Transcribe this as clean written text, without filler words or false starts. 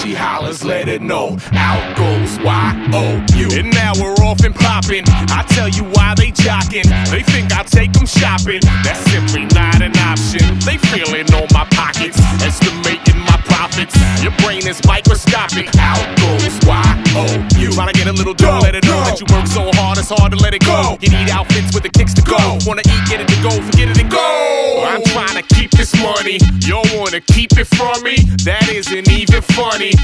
She hollers, let it know. Out goes Y-O-U. And now we're off and popping. I tell you why they jocking. They think I'll take them shopping. That's simply not an option. They feeling on my pockets, estimating my profits. Your brain is microscopic. Out goes Y-O-U. Trying to get a little dough, let it know that you work so hard, it's hard to let it go. You need outfits with the kicks to go. Wanna eat, get it to go, forget it and go. I'm trying to keep this money. You wanna keep it from me? That isn't even funny.